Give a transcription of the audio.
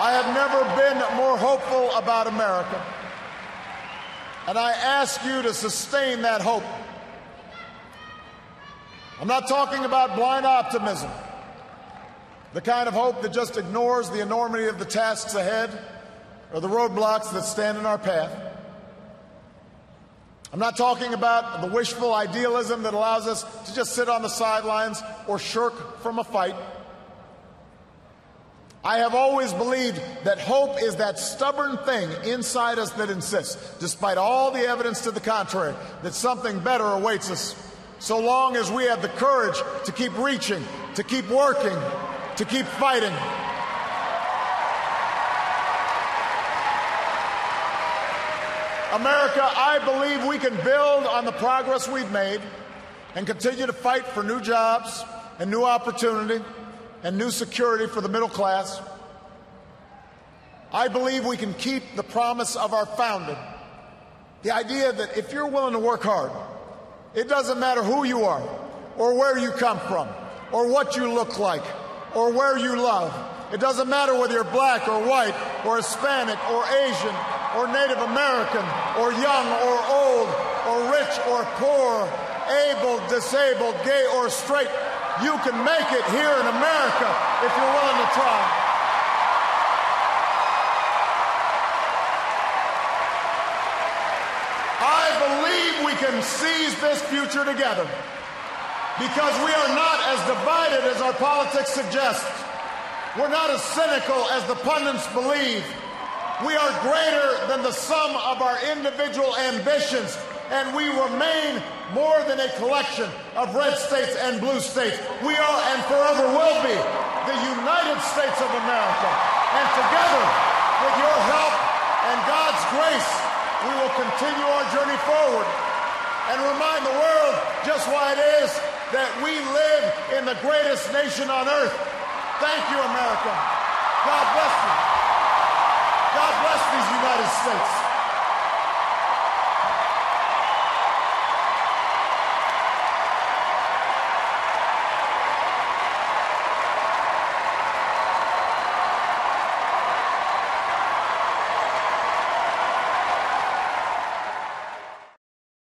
I have never been more hopeful about America. And I ask you to sustain that hope. I'm not talking about blind optimism, the kind of hope that just ignores the enormity of the tasks ahead or the roadblocks that stand in our path. I'm not talking about the wishful idealism that allows us to just sit on the sidelines or shirk from a fight. I have always believed that hope is that stubborn thing inside us that insists, despite all the evidence to the contrary, that something better awaits us, so long as we have the courage to keep reaching, to keep working, to keep fighting. America, I believe we can build on the progress we've made and continue to fight for new jobs and new opportunity and new security for the middle class. I believe we can keep the promise of our founding, the idea that if you're willing to work hard, it doesn't matter who you are or where you come from or what you look like or where you love. It doesn't matter whether you're black or white or Hispanic or Asian or Native American or young or old or rich or poor, able, disabled, gay or straight. You can make it here in America if you're willing to try. I believe we can seize this future together because we are not as divided as our politics suggests. We're not as cynical as the pundits believe. We are greater than the sum of our individual ambitions, and we remain more than a collection of red states and blue states. We are and forever will be the United States of America. And together, with your help and God's grace, we will continue our journey forward and remind the world just why it is that we live in the greatest nation on earth. Thank you, America. God bless you. God bless these United States.